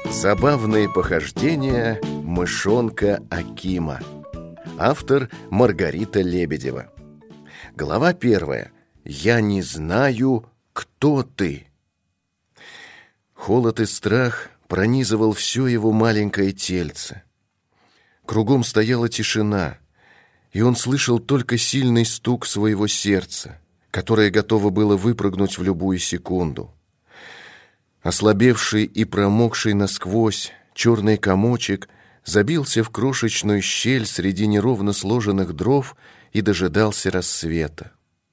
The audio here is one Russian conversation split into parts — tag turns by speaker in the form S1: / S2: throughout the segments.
S1: Забавные похождения мышонка Акима. Автор Маргарита Лебедева. Глава 1. Я не знаю, кто ты. Холод и страх пронизывал все его маленькое тельце. Кругом стояла тишина, и он слышал только сильный стук своего сердца, которое готово было выпрыгнуть в любую секунду. Ослабевший и промокший насквозь черный комочек забился в крошечную щель среди неровно сложенных дров и дожидался рассвета.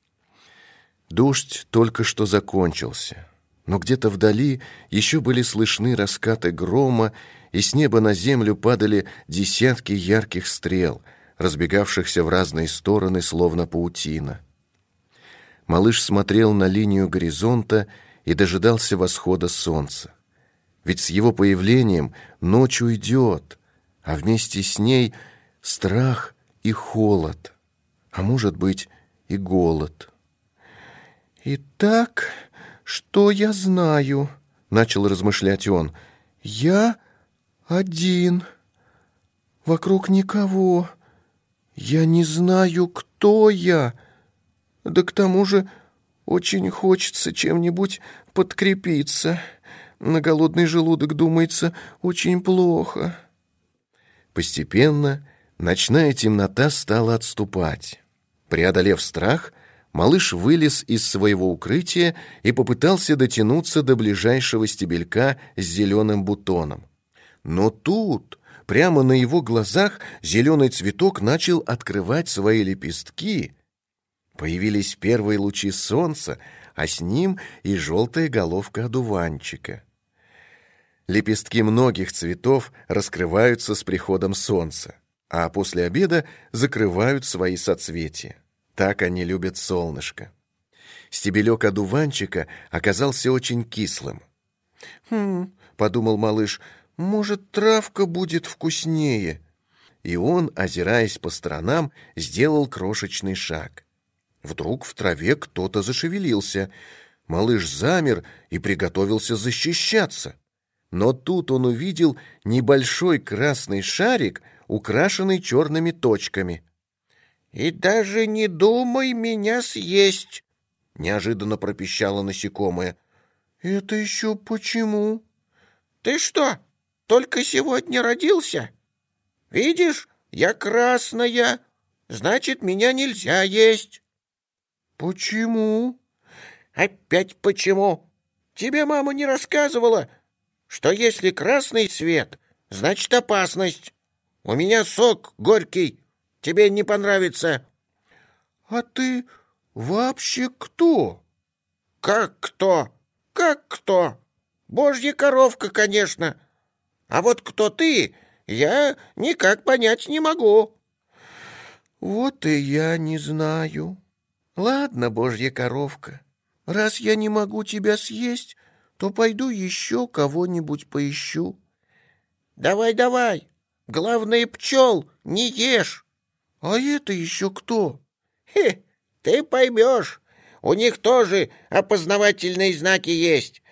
S1: Дождь только что закончился, но где-то вдали еще были слышны раскаты грома, и с неба на землю падали десятки ярких стрел, разбегавшихся в разные стороны, словно паутина. Малыш смотрел на линию горизонта и дожидался восхода солнца. Ведь с его появлением ночь уйдет, а вместе с ней страх и холод, а может быть и голод.
S2: «Итак, что я знаю?» — начал размышлять он. «Я один. Вокруг никого. Я не знаю, кто я. Да к тому же очень хочется чем-нибудь подкрепиться. На голодный желудок, думается, очень плохо».
S1: Постепенно ночная темнота стала отступать. Преодолев страх, малыш вылез из своего укрытия и попытался дотянуться до ближайшего стебелька с зеленым бутоном. Но тут, прямо на его глазах, зеленый цветок начал открывать свои лепестки. Появились первые лучи солнца, а с ним и желтая головка одуванчика. Лепестки многих цветов раскрываются с приходом солнца, а после обеда закрывают свои соцветия. Так они любят солнышко. Стебелек одуванчика оказался очень кислым.
S2: Подумал малыш, может, травка будет вкуснее.
S1: И он, озираясь по сторонам, сделал крошечный шаг. Вдруг в траве кто-то зашевелился. Малыш замер и приготовился защищаться. Но тут он увидел небольшой красный шарик, украшенный черными точками.
S3: «И даже не думай меня съесть!» —
S1: неожиданно пропищало насекомое.
S2: «Это еще почему?»
S3: «Ты что, только сегодня родился? Видишь, я красная, значит, меня нельзя есть».
S2: «Почему?»
S3: «Опять почему? Тебе мама не рассказывала, что если красный цвет, значит опасность. У меня сок горький, тебе не понравится».
S2: «А ты вообще кто?»
S3: «Как кто? Как кто? Божья коровка, конечно. А вот кто ты, я никак понять не могу».
S2: «Вот и я не знаю. Ладно, Божья коровка, раз я не могу тебя съесть, то пойду еще кого-нибудь поищу».
S3: «Давай, главное, пчел не ешь».
S2: «А это еще кто?»
S3: Ты поймешь, у них тоже опознавательные знаки есть.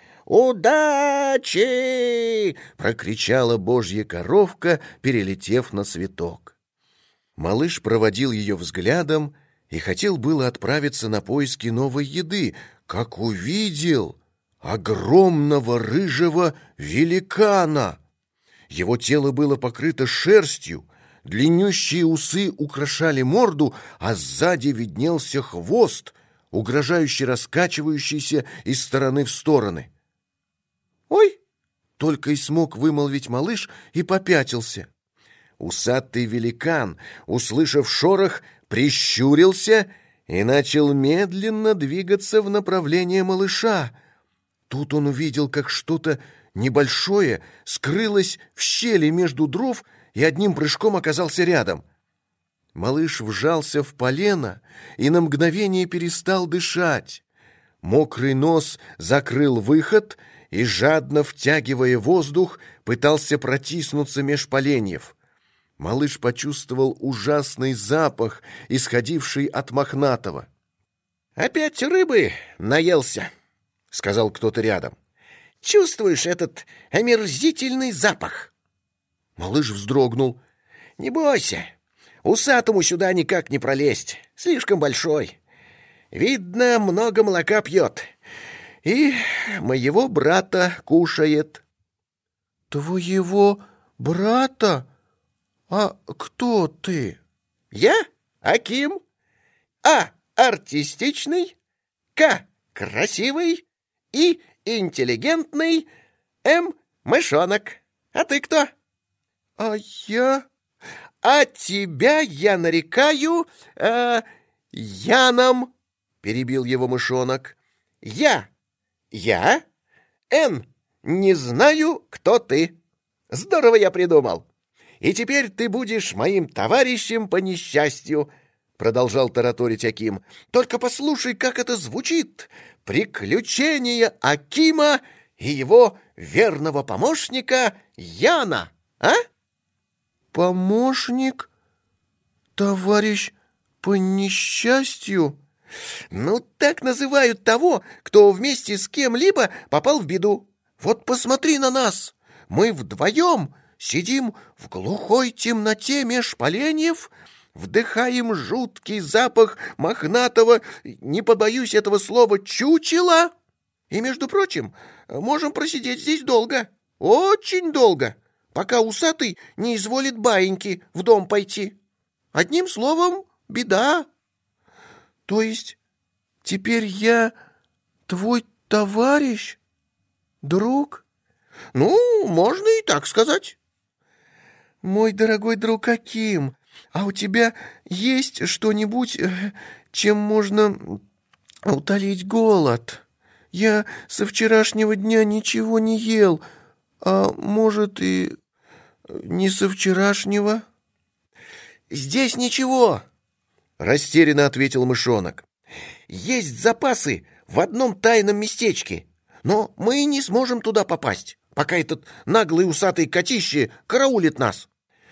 S3: «Удачи!»
S1: — прокричала Божья коровка, перелетев на цветок. Малыш проводил ее взглядом и хотел было отправиться на поиски новой еды, как увидел огромного рыжего великана. Его тело было покрыто шерстью, длиннющие усы украшали морду, а сзади виднелся хвост, угрожающе раскачивающийся из стороны в стороны.
S2: «Ой!»
S1: — только и смог вымолвить малыш и попятился. Усатый великан, услышав шорох, прищурился и начал медленно двигаться в направлении малыша. Тут он увидел, как что-то небольшое скрылось в щели между дров и одним прыжком оказался рядом. Малыш вжался в полено и на мгновение перестал дышать. Мокрый нос закрыл выход и, жадно втягивая воздух, пытался протиснуться меж поленьев. Малыш почувствовал ужасный запах, исходивший от мохнатого.
S3: «Опять рыбы наелся», — сказал кто-то рядом. Чувствуешь этот омерзительный запах?»
S1: Малыш вздрогнул.
S3: «Не бойся, усатому сюда никак не пролезть, слишком большой. Видно, много молока пьет. И моего брата кушает».
S2: «Твоего брата? А кто ты?»
S3: «Я Аким. А артистичный, К красивый и интеллигентный, М мышонок. А ты кто?»
S2: «А я...»
S3: «А тебя я нарекаю Яном», — перебил его мышонок. «Я, Н, не знаю, кто ты. Здорово я придумал. И теперь ты будешь моим товарищем по несчастью», — продолжал тараторить Аким. «Только послушай, как это звучит. Приключения Акима и его верного помощника Яна, а?»
S2: «Помощник? Товарищ по несчастью?»
S3: «Ну, так называют того, кто вместе с кем-либо попал в беду. Вот посмотри на нас. Мы вдвоем сидим в глухой темноте меж поленьев, вдыхаем жуткий запах мохнатого, не побоюсь этого слова, чучела. И, между прочим, можем просидеть здесь долго, очень долго, пока усатый не изволит баиньки в дом пойти. Одним словом, беда».
S2: «То есть теперь я твой товарищ? Друг?»
S3: «Ну, можно и так сказать».
S2: «Мой дорогой друг Аким, а у тебя есть что-нибудь, чем можно утолить голод? Я со вчерашнего дня ничего не ел, а может и не со вчерашнего».
S3: «Здесь ничего», — растерянно ответил мышонок. «Есть запасы в одном тайном местечке, но мы не сможем туда попасть, пока этот наглый усатый котище караулит нас».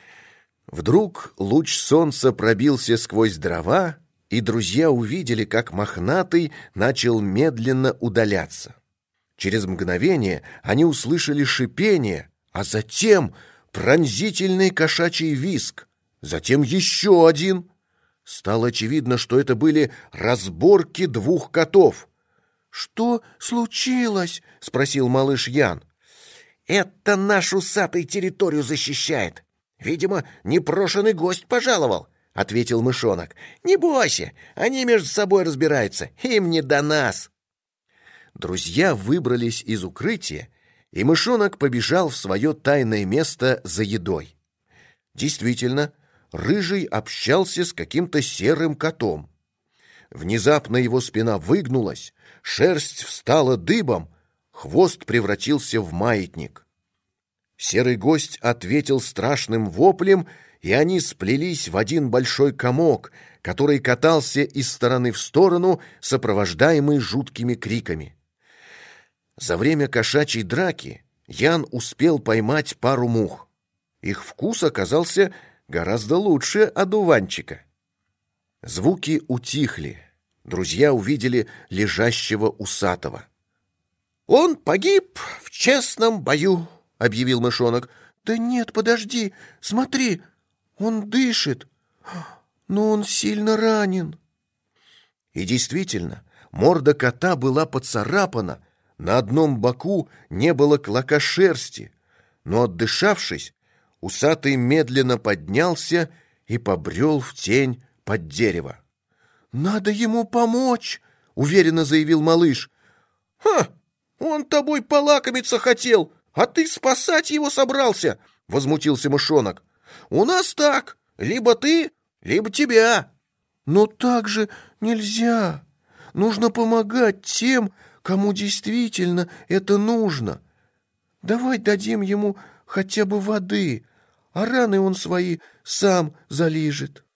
S1: Вдруг луч солнца пробился сквозь дрова, и друзья увидели, как мохнатый начал медленно удаляться. Через мгновение они услышали шипение, а затем пронзительный кошачий визг, затем еще один. Стало очевидно, что это были разборки двух котов.
S2: «Что случилось?»
S1: — спросил малыш Ян.
S3: «Это наш усатый территорию защищает. Видимо, непрошеный гость пожаловал», — ответил мышонок. «Не бойся, они между собой разбираются, им не до нас».
S1: Друзья выбрались из укрытия, и мышонок побежал в свое тайное место за едой. Действительно, Рыжий общался с каким-то серым котом. Внезапно его спина выгнулась, шерсть встала дыбом, хвост превратился в маятник. Серый гость ответил страшным воплем, и они сплелись в один большой комок, который катался из стороны в сторону, сопровождаемый жуткими криками. За время кошачьей драки Ян успел поймать пару мух. Их вкус оказался гораздо лучше одуванчика. Звуки утихли. Друзья увидели лежащего усатого.
S3: «Он погиб в честном бою», — объявил мышонок.
S2: «Да нет, подожди, смотри, он дышит, но он сильно ранен».
S1: И действительно, морда кота была поцарапана, на одном боку не было клока шерсти, но, отдышавшись, усатый медленно поднялся и побрел в тень под дерево.
S2: «Надо ему помочь», — уверенно заявил малыш.
S3: «Ха! Он тобой полакомиться хотел, а ты спасать его собрался», — возмутился мышонок. «У нас так, либо ты, либо тебя».
S2: «Но так же нельзя. Нужно помогать тем, кому действительно это нужно. Давай дадим ему хотя бы воды, а раны он свои сам залижет».